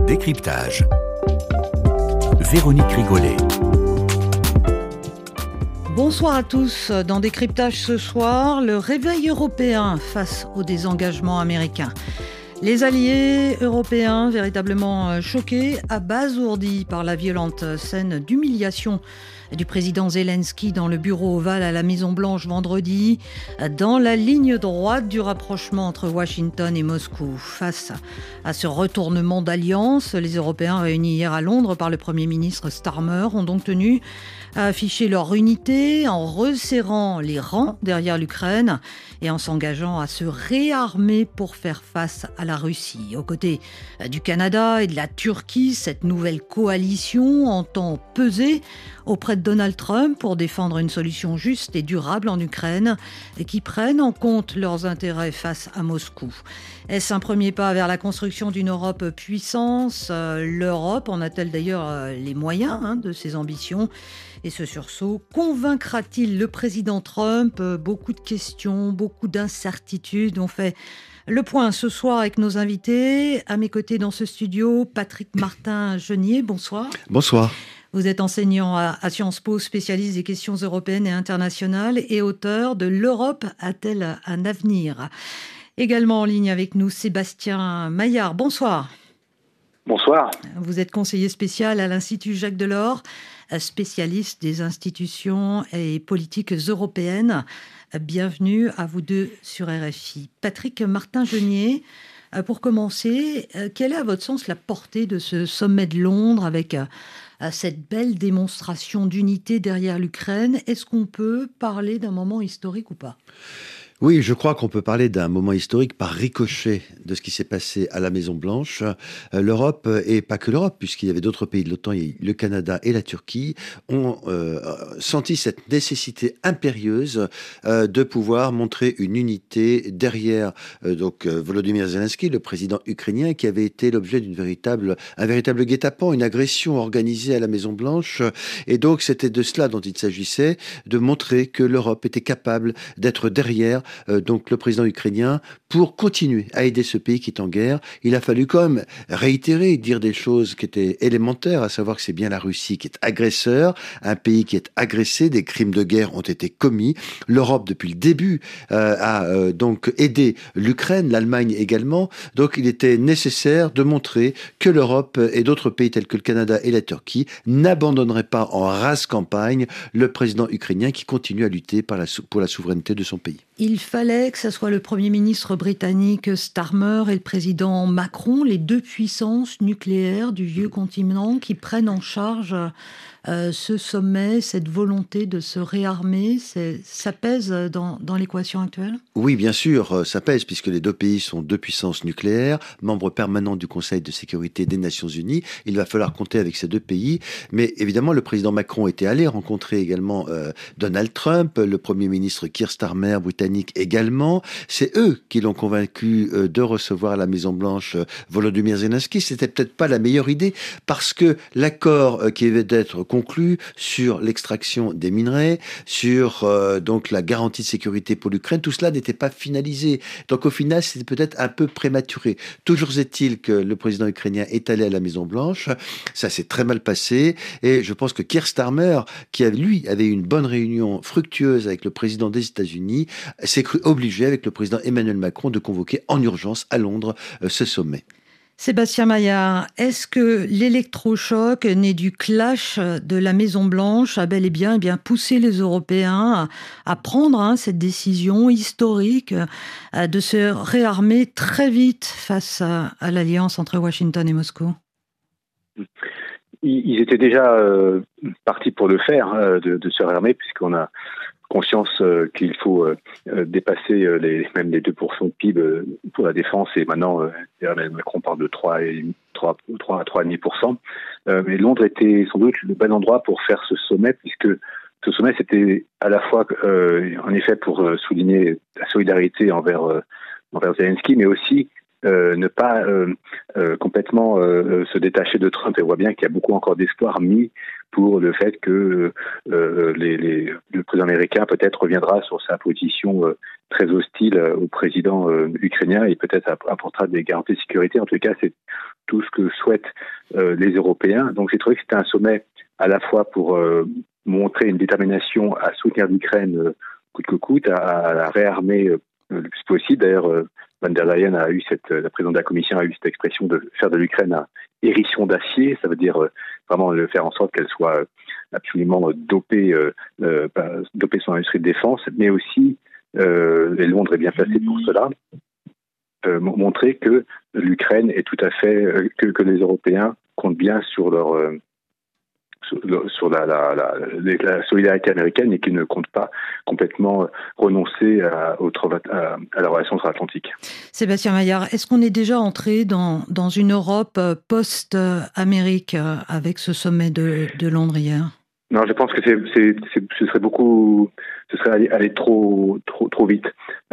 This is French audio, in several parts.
Décryptage. Véronique Rigolet. Bonsoir à tous. Dans Décryptage ce soir, le réveil européen face au désengagement américain. Les alliés européens véritablement choqués, abasourdis par la violente scène d'humiliation du président Zelensky dans le bureau ovale à la Maison-Blanche vendredi, dans la ligne droite du rapprochement entre Washington et Moscou. Face à ce retournement d'alliance, les Européens réunis hier à Londres par le Premier ministre Starmer ont donc tenu à afficher leur unité en resserrant les rangs derrière l'Ukraine et en s'engageant à se réarmer pour faire face à la Russie. Aux côtés du Canada et de la Turquie, cette nouvelle coalition entend peser auprès de Donald Trump pour défendre une solution juste et durable en Ukraine et qui prenne en compte leurs intérêts face à Moscou. Est-ce un premier pas vers la construction d'une Europe puissance ? L'Europe en a-t-elle d'ailleurs les moyens de ses ambitions ? Et ce sursaut convaincra-t-il le président Trump ? Beaucoup de questions, beaucoup d'incertitudes. On fait le point ce soir avec nos invités. À mes côtés dans ce studio, Patrick Martin-Genier, bonsoir. Bonsoir. Vous êtes enseignant à Sciences Po, spécialiste des questions européennes et internationales et auteur de L'Europe a-t-elle un avenir ? Également en ligne avec nous, Sébastien Maillard, bonsoir. Bonsoir. Vous êtes conseiller spécial à l'Institut Jacques Delors, spécialiste des institutions et politiques européennes. Bienvenue à vous deux sur RFI. Patrick Martin-Genier, pour commencer, quelle est à votre sens la portée de ce sommet de Londres avec cette belle démonstration d'unité derrière l'Ukraine ? Est-ce qu'on peut parler d'un moment historique ou pas ? Oui, je crois qu'on peut parler d'un moment historique par ricochet de ce qui s'est passé à la Maison-Blanche. L'Europe, et pas que l'Europe, puisqu'il y avait d'autres pays de l'OTAN, le Canada et la Turquie, ont senti cette nécessité impérieuse de pouvoir montrer une unité derrière Volodymyr Zelensky, le président ukrainien, qui avait été l'objet un véritable guet-apens, une agression organisée à la Maison-Blanche. Et donc, c'était de cela dont il s'agissait, de montrer que l'Europe était capable d'être derrière donc le président ukrainien pour continuer à aider ce pays qui est en guerre. Il a fallu quand même réitérer, dire des choses qui étaient élémentaires, à savoir que c'est bien la Russie qui est agresseur, un pays qui est agressé, des crimes de guerre ont été commis. L'Europe, depuis le début, a donc aidé l'Ukraine, l'Allemagne également. Donc il était nécessaire de montrer que l'Europe et d'autres pays tels que le Canada et la Turquie n'abandonneraient pas en rase campagne le président ukrainien qui continue à lutter pour la souveraineté de son pays. Il fallait que ce soit le Premier ministre britannique Starmer et le président Macron, les deux puissances nucléaires du vieux continent, qui prennent en charge ce sommet, cette volonté de se réarmer. Ça pèse dans l'équation actuelle ? Oui, bien sûr, ça pèse, puisque les deux pays sont deux puissances nucléaires, membres permanents du Conseil de sécurité des Nations Unies. Il va falloir compter avec ces deux pays. Mais évidemment, le président Macron était allé rencontrer également Donald Trump, le Premier ministre Keir Starmer, britannique également. C'est eux qui l'ont convaincu de recevoir à la Maison-Blanche Volodymyr Zelensky. C'était peut-être pas la meilleure idée, parce que l'accord qui devait être conclu sur l'extraction des minerais, sur donc la garantie de sécurité pour l'Ukraine, tout cela n'était pas finalisé. Donc au final, c'était peut-être un peu prématuré. Toujours est-il que le président ukrainien est allé à la Maison-Blanche. Ça s'est très mal passé. Et je pense que Keir Starmer, qui lui avait eu une bonne réunion fructueuse avec le président des États-Unis, s'est cru obligé avec le président Emmanuel Macron de convoquer en urgence à Londres ce sommet. Sébastien Maillard, est-ce que l'électrochoc né du clash de la Maison-Blanche a bel et bien poussé les Européens à prendre cette décision historique de se réarmer très vite face à l'alliance entre Washington et Moscou ? Ils étaient déjà partis pour le faire, de se réarmer, puisqu'on a conscience qu'il faut dépasser même les 2% de PIB pour la défense, et maintenant Macron parle de 3,5%. Mais Londres était sans doute le bon endroit pour faire ce sommet, puisque ce sommet, c'était à la fois en effet pour souligner la solidarité envers Zelensky, mais aussi ne pas complètement se détacher de Trump. Et on voit bien qu'il y a beaucoup encore d'espoir mis pour le fait que le président américain peut-être reviendra sur sa position très hostile au président ukrainien et peut-être apportera des garanties de sécurité. En tout cas, c'est tout ce que souhaitent les Européens. Donc j'ai trouvé que c'était un sommet à la fois pour montrer une détermination à soutenir l'Ukraine coûte que coûte, à la réarmer le plus possible. D'ailleurs, Van der Leyen la présidente de la Commission a eu cette expression de faire de l'Ukraine un hérisson d'acier. Ça veut dire vraiment faire en sorte qu'elle soit absolument doper son industrie de défense, mais aussi, et Londres est bien placé pour cela, montrer que l'Ukraine est tout à fait, que les Européens comptent bien sur sur la solidarité américaine et qu'ils ne comptent pas complètement renoncer à la relation transatlantique. Sébastien Maillard, est-ce qu'on est déjà entré dans une Europe post-Amérique avec ce sommet de Londres hier ? Non, je pense que ce serait aller trop vite.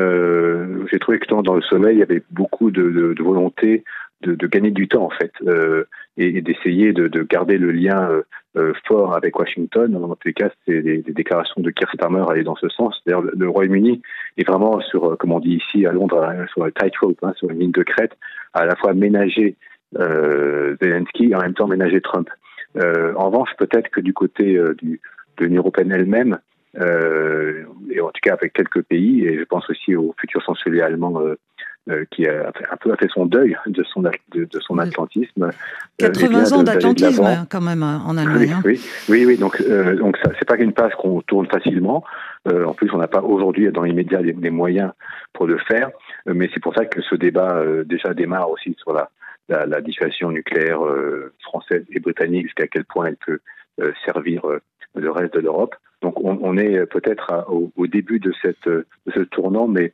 J'ai trouvé que dans le sommet, il y avait beaucoup de volonté de gagner du temps en fait, et d'essayer de garder le lien fort avec Washington. Dans tous les cas, c'est des déclarations de Keir Starmer allaient dans ce sens. D'ailleurs, le Royaume-Uni est vraiment sur, comme on dit ici à Londres, sur un tightrope, sur une ligne de crête, à la fois ménager Zelensky et en même temps ménager Trump. En revanche, peut-être que du côté de l'Union européenne elle-même, et en tout cas avec quelques pays, et je pense aussi au futur chancelier allemand qui a fait son deuil de son atlantisme. 80 ans d'atlantisme quand même en Allemagne. Oui. Donc ça, c'est pas une page qu'on tourne facilement. En plus, on n'a pas aujourd'hui dans l'immédiat les moyens pour le faire. Mais c'est pour ça que ce débat déjà démarre aussi sur la dissuasion nucléaire française et britannique, jusqu'à quel point elle peut servir le reste de l'Europe. Donc on est peut-être au début de ce tournant, mais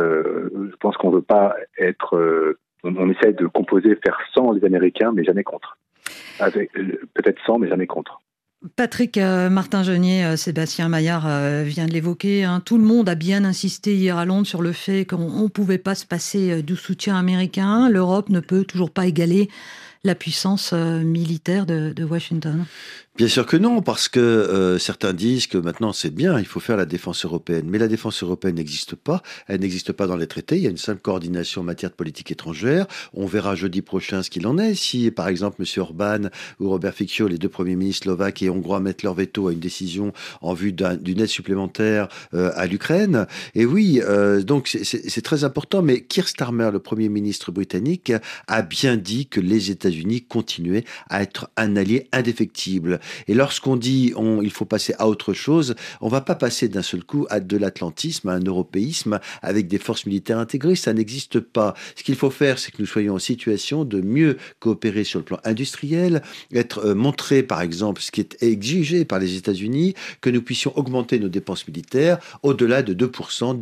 je pense qu'on ne veut pas être... on essaie de composer, faire sans les Américains, mais jamais contre. Peut-être sans, mais jamais contre. Patrick Martin-Genier, Sébastien Maillard vient de l'évoquer. Tout le monde a bien insisté hier à Londres sur le fait qu'on ne pouvait pas se passer du soutien américain. L'Europe ne peut toujours pas égaler la puissance militaire de Washington. Bien sûr que non, parce que certains disent que maintenant c'est bien, il faut faire la défense européenne. Mais la défense européenne n'existe pas, elle n'existe pas dans les traités, il y a une simple coordination en matière de politique étrangère. On verra jeudi prochain ce qu'il en est. Si par exemple M. Orban ou Robert Fico, les deux premiers ministres slovaques et hongrois, mettent leur veto à une décision en vue d'une aide supplémentaire à l'Ukraine. Et oui, donc c'est très important, mais Keir Starmer, le premier ministre britannique, a bien dit que les États-Unis continuaient à être un allié indéfectible. Et lorsqu'on dit il faut passer à autre chose, on va pas passer d'un seul coup à de l'atlantisme, à un européisme avec des forces militaires intégrées. Ça n'existe pas. Ce qu'il faut faire, c'est que nous soyons en situation de mieux coopérer sur le plan industriel, montrer par exemple ce qui est exigé par les États-Unis, que nous puissions augmenter nos dépenses militaires au-delà de 2%,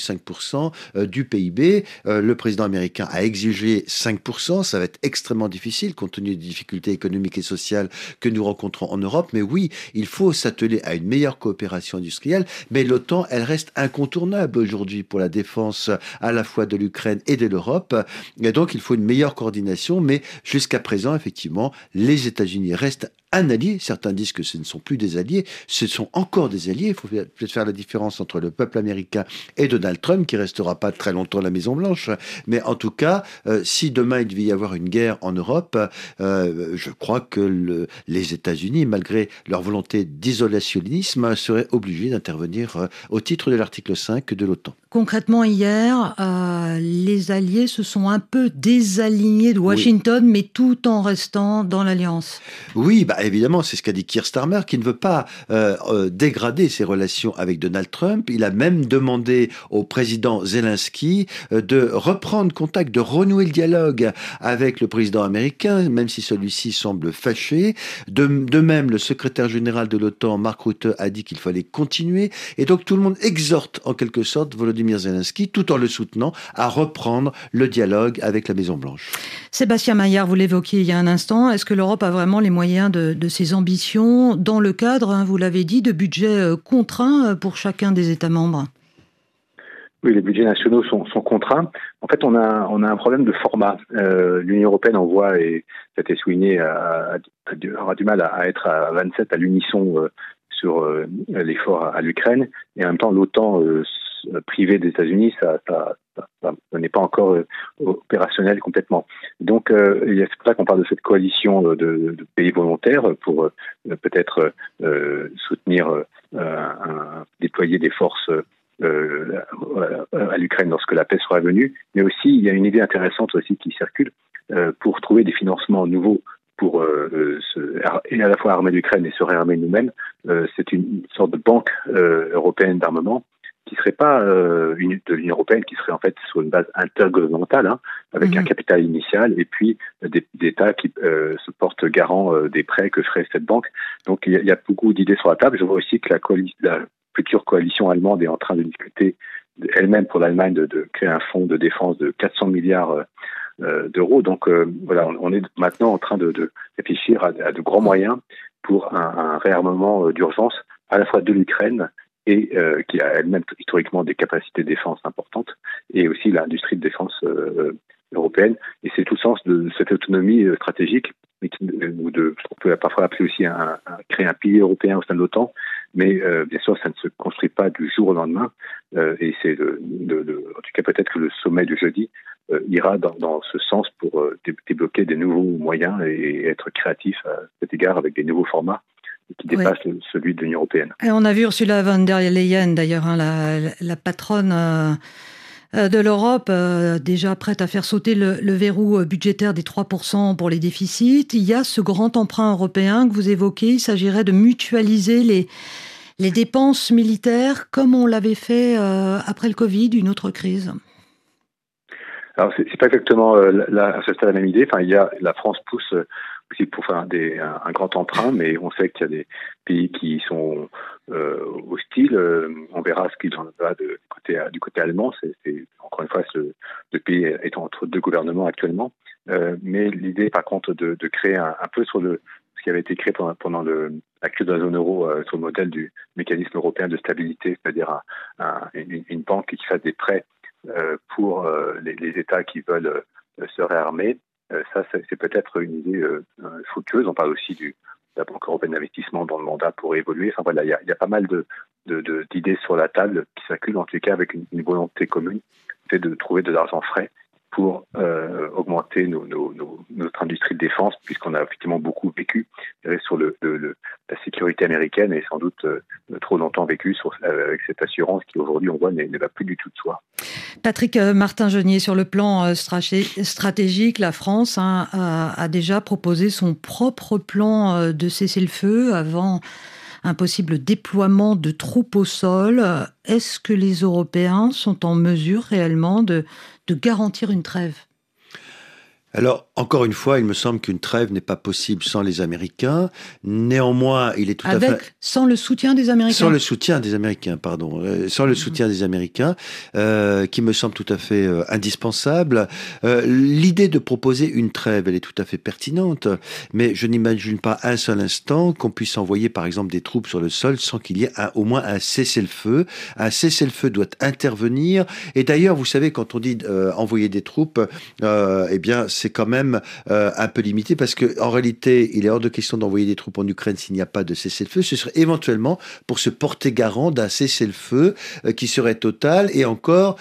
2,5% du PIB. Le président américain a exigé 5%. Ça va être extrêmement difficile compte tenu des difficultés économiques et sociales que nous rencontrons en Europe. Mais oui, il faut s'atteler à une meilleure coopération industrielle. Mais l'OTAN, elle reste incontournable aujourd'hui pour la défense à la fois de l'Ukraine et de l'Europe. Et donc, il faut une meilleure coordination. Mais jusqu'à présent, effectivement, les États-Unis restent un allié. Certains disent que ce ne sont plus des alliés. Ce sont encore des alliés. Il faut peut-être faire la différence entre le peuple américain et Donald Trump, qui restera pas très longtemps à la Maison-Blanche. Mais en tout cas, si demain il devait y avoir une guerre en Europe, je crois que les États-Unis, malgré leur volonté d'isolationnisme, seraient obligés d'intervenir au titre de l'article 5 de l'OTAN. Concrètement, hier, les alliés se sont un peu désalignés de Washington, mais tout en restant dans l'alliance. Oui, évidemment, c'est ce qu'a dit Keir Starmer, qui ne veut pas dégrader ses relations avec Donald Trump. Il a même demandé au président Zelensky de reprendre contact, de renouer le dialogue avec le président américain, même si celui-ci semble fâché. De même, le secrétaire général de l'OTAN, Mark Rutte, a dit qu'il fallait continuer. Et donc, tout le monde exhorte, en quelque sorte, Volodymyr Zelensky, tout en le soutenant, à reprendre le dialogue avec la Maison-Blanche. Sébastien Maillard, vous l'évoquiez il y a un instant, est-ce que l'Europe a vraiment les moyens de ses ambitions dans le cadre, vous l'avez dit, de budgets contraints pour chacun des États membres ? Oui, les budgets nationaux sont contraints. En fait, on a un problème de format. L'Union européenne, on voit, et ça a été souligné, aura du mal à être à 27 à l'unisson sur l'effort à l'Ukraine. Et en même temps, l'OTAN privée des États-Unis, ça n'est pas encore opérationnel complètement. Donc, c'est pour ça qu'on parle de cette coalition de pays volontaires pour peut-être soutenir, déployer des forces à l'Ukraine lorsque la paix sera venue. Mais aussi, il y a une idée intéressante aussi qui circule pour trouver des financements nouveaux pour et à la fois armer l'Ukraine et se réarmer nous-mêmes. C'est une sorte de banque européenne d'armement qui serait pas de l'Union européenne, qui serait en fait sur une base intergouvernementale, avec un capital initial et puis des États qui se portent garant des prêts que ferait cette banque. Donc il y a beaucoup d'idées sur la table. Je vois aussi que la future coalition allemande est en train de discuter elle-même pour l'Allemagne de créer un fonds de défense de 400 milliards d'euros. Donc voilà, on est maintenant en train de réfléchir à de grands moyens pour un réarmement d'urgence à la fois de l'Ukraine et qui a elle-même historiquement des capacités de défense importantes, et aussi l'industrie de défense européenne. Et c'est tout le sens de cette autonomie stratégique, on peut parfois appeler aussi créer un pilier européen au sein de l'OTAN, mais bien sûr ça ne se construit pas du jour au lendemain, et c'est en tout cas peut-être que le sommet du jeudi ira dans ce sens pour débloquer des nouveaux moyens et être créatif à cet égard avec des nouveaux formats qui dépasse celui de l'Union européenne. Et on a vu Ursula von der Leyen, d'ailleurs, la patronne de l'Europe, déjà prête à faire sauter le verrou budgétaire des 3% pour les déficits. Il y a ce grand emprunt européen que vous évoquez. Il s'agirait de mutualiser les dépenses militaires comme on l'avait fait après le Covid, une autre crise. Alors, c'est pas exactement à ce stade la même idée. Enfin, la France pousse aussi pour faire un grand emprunt, mais on sait qu'il y a des pays qui sont hostiles. On verra ce qu'il en va du côté allemand. C'est encore une fois le pays est entre deux gouvernements actuellement. Mais l'idée, par contre, de créer un peu sur ce qui avait été créé pendant la crise de la zone euro sur le modèle du mécanisme européen de stabilité, c'est-à-dire une banque qui fasse des prêts pour les États qui veulent se réarmer. Ça, c'est peut-être une idée fructueuse. On parle aussi de la Banque européenne d'investissement dont le mandat pourrait évoluer. Enfin voilà, il y a pas mal d'idées sur la table qui circulent, en tout cas avec une volonté commune, c'est de trouver de l'argent frais pour augmenter notre industrie de défense, puisqu'on a effectivement beaucoup vécu sur la sécurité américaine et sans doute trop longtemps vécu avec cette assurance qui aujourd'hui on voit ne va plus du tout de soi. Patrick Martin-Genier, sur le plan stratégique, la France a déjà proposé son propre plan de cessez-le-feu avant un possible déploiement de troupes au sol. Est-ce que les Européens sont en mesure réellement de garantir une trêve ? Alors, encore une fois, il me semble qu'une trêve n'est pas possible sans les Américains. Néanmoins, il est tout à fait... Sans le soutien des Américains. Sans le soutien des Américains, pardon. Sans le soutien des Américains, qui me semble tout à fait indispensable. L'idée de proposer une trêve, elle est tout à fait pertinente, mais je n'imagine pas un seul instant qu'on puisse envoyer, par exemple, des troupes sur le sol sans qu'il y ait au moins un cessez-le-feu. Un cessez-le-feu doit intervenir. Et d'ailleurs, vous savez, quand on dit envoyer des troupes, eh bien, c'est quand même un peu limité parce que en réalité, il est hors de question d'envoyer des troupes en Ukraine s'il n'y a pas de cessez-le-feu. Ce serait éventuellement pour se porter garant d'un cessez-le-feu qui serait total, et encore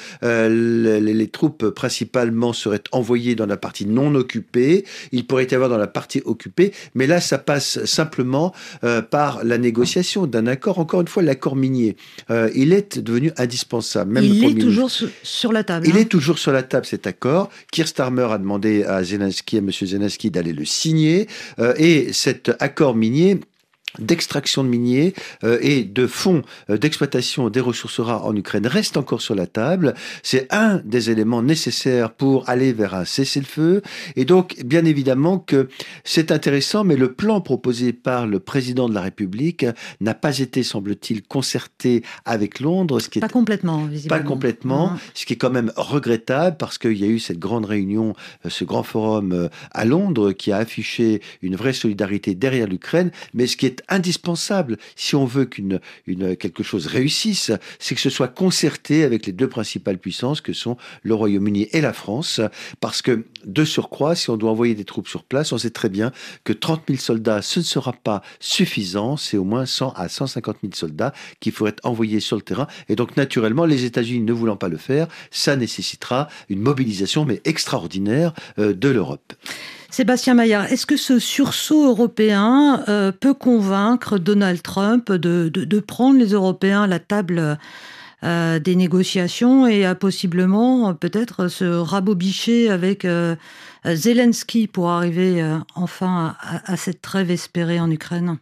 les troupes principalement seraient envoyées dans la partie non occupée. Il pourrait y avoir dans la partie occupée, mais là ça passe simplement par la négociation d'un accord. Encore une fois, l'accord minier, il est devenu indispensable. Même il est toujours sur la table. Il est toujours sur la table, cet accord. Keir Starmer a demandé à M. Zelensky d'aller le signer, et cet accord minier d'extraction de miniers et de fonds d'exploitation des ressources rares en Ukraine reste encore sur la table. C'est un des éléments nécessaires pour aller vers un cessez-le-feu. Et donc, bien évidemment que c'est intéressant, mais le plan proposé par le président de la République n'a pas été, semble-t-il, concerté avec Londres. Pas complètement, visiblement. Pas complètement, ce qui est quand même regrettable parce qu'il y a eu cette grande réunion, ce grand forum à Londres qui a affiché une vraie solidarité derrière l'Ukraine. Mais ce qui est est indispensable si on veut quelque chose réussisse, c'est que ce soit concerté avec les deux principales puissances que sont le Royaume-Uni et la France, parce que de surcroît, si on doit envoyer des troupes sur place, on sait très bien que 30 000 soldats, ce ne sera pas suffisant, c'est au moins 100 à 150 000 soldats qu'il faudrait envoyer sur le terrain, et donc naturellement, les États-Unis ne voulant pas le faire, ça nécessitera une mobilisation mais extraordinaire de l'Europe. Sébastien Maillard, est-ce que ce sursaut européen peut convaincre Donald Trump de prendre les Européens à la table des négociations et à possiblement peut-être se rabobicher avec Zelensky pour arriver enfin à cette trêve espérée en Ukraine?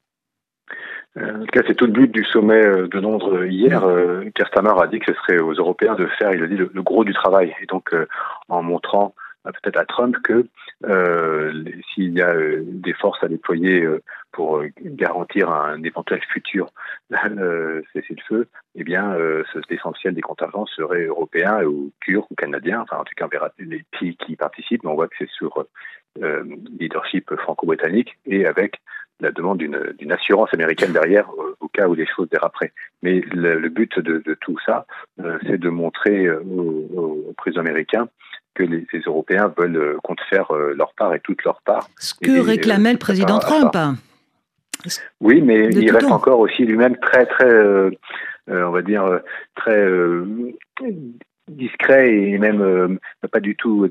En tout cas, c'est tout le but du sommet de Londres hier. Keir Starmer a dit que ce serait aux Européens de faire, il a dit, le gros du travail. Et donc, en montrant peut-être à Trump que s'il y a des forces à déployer pour garantir un éventuel futur cessez-le-feu, eh bien, l'essentiel des contingents serait européen ou turc ou canadien. Enfin, en tout cas, on verra les pays qui participent, mais on voit que c'est sur leadership franco-britannique et avec la demande d'une assurance américaine derrière au cas où les choses déraperaient. Mais le but de tout ça, c'est de montrer au président américain que les Européens comptent faire leur part et toute leur part. Ce que réclamait le président Trump. Oui, mais il reste encore aussi lui-même très, on va dire, très discret et même pas du tout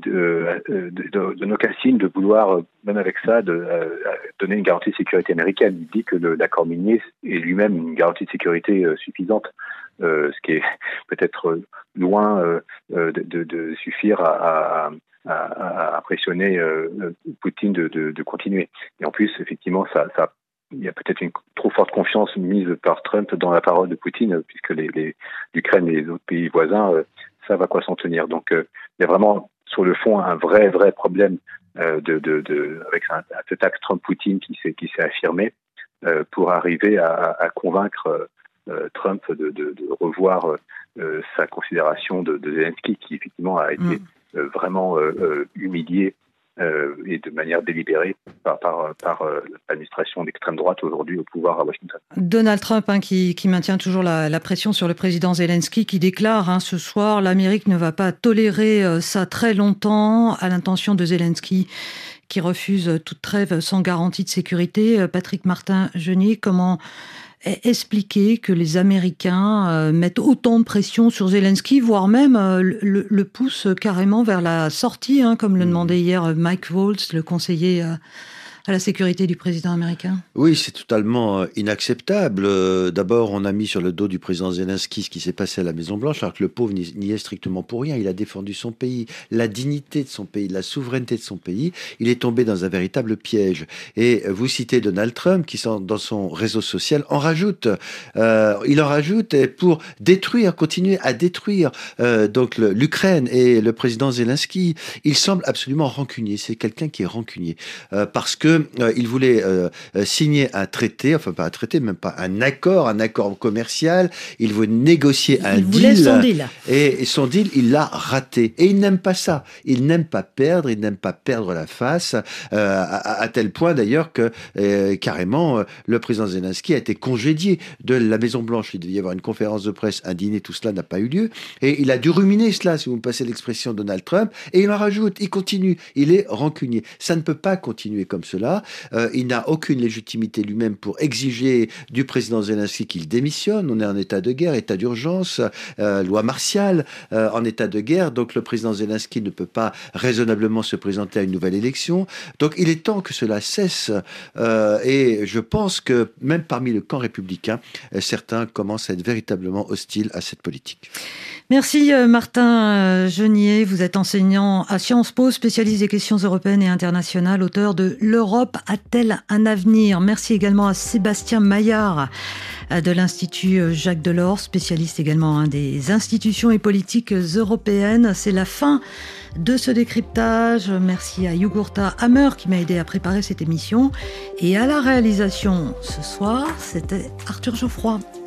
de aucun signe de vouloir, même avec ça, donner une garantie de sécurité américaine. Il dit que l'accord minier est lui-même une garantie de sécurité suffisante, ce qui est peut-être loin de suffire à pressionner Poutine de continuer. Et en plus, effectivement, il y a peut-être une trop forte confiance mise par Trump dans la parole de Poutine, puisque l'Ukraine et les autres pays voisins savent à quoi s'en tenir. Donc, il y a vraiment, sur le fond, un vrai problème avec cet axe Trump-Poutine qui s'est affirmé pour arriver à convaincre Trump de revoir sa considération de Zelensky, qui effectivement a été vraiment humilié et de manière délibérée par l'administration d'extrême droite aujourd'hui au pouvoir à Washington. Donald Trump qui maintient toujours la pression sur le président Zelensky, qui déclare ce soir: l'Amérique ne va pas tolérer ça très longtemps, à l'intention de Zelensky qui refuse toute trêve sans garantie de sécurité. Patrick Martin-Genier, comment expliquer que les Américains mettent autant de pression sur Zelensky, voire même le poussent carrément vers la sortie, comme le demandait hier Mike Waltz, le conseiller à la sécurité du président américain? Oui, c'est totalement inacceptable. D'abord, on a mis sur le dos du président Zelensky ce qui s'est passé à la Maison-Blanche, alors que le pauvre n'y est strictement pour rien. Il a défendu son pays, la dignité de son pays, la souveraineté de son pays. Il est tombé dans un véritable piège. Et vous citez Donald Trump, qui dans son réseau social en rajoute. Il en rajoute pour continuer à détruire donc l'Ukraine et le président Zelensky. Il semble absolument rancunier. C'est quelqu'un qui est rancunier. Parce que il voulait signer un traité, enfin pas un traité, même pas un accord commercial. Il voulait négocier un deal. Son deal. Et son deal, il l'a raté. Et il n'aime pas ça. Il n'aime pas perdre. Il n'aime pas perdre la face. À tel point d'ailleurs que carrément le président Zelensky a été congédié de la Maison Blanche. Il devait y avoir une conférence de presse, un dîner, tout cela n'a pas eu lieu. Et il a dû ruminer cela, si vous me passez l'expression, Donald Trump. Et il en rajoute. Il continue. Il est rancunier. Ça ne peut pas continuer comme cela. Il n'a aucune légitimité lui-même pour exiger du président Zelensky qu'il démissionne. On est en état de guerre, état d'urgence, loi martiale, en état de guerre. Donc le président Zelensky ne peut pas raisonnablement se présenter à une nouvelle élection. Donc il est temps que cela cesse. Et je pense que même parmi le camp républicain, certains commencent à être véritablement hostiles à cette politique. Merci Martin Genier, vous êtes enseignant à Sciences Po, spécialiste des questions européennes et internationales, auteur de L'Europe a-t-elle un avenir? Merci également à Sébastien Maillard de l'Institut Jacques Delors, spécialiste également des institutions et politiques européennes. C'est la fin de ce décryptage. Merci à Yugurta Hammer qui m'a aidé à préparer cette émission. Et à la réalisation ce soir, c'était Arthur Geoffroy.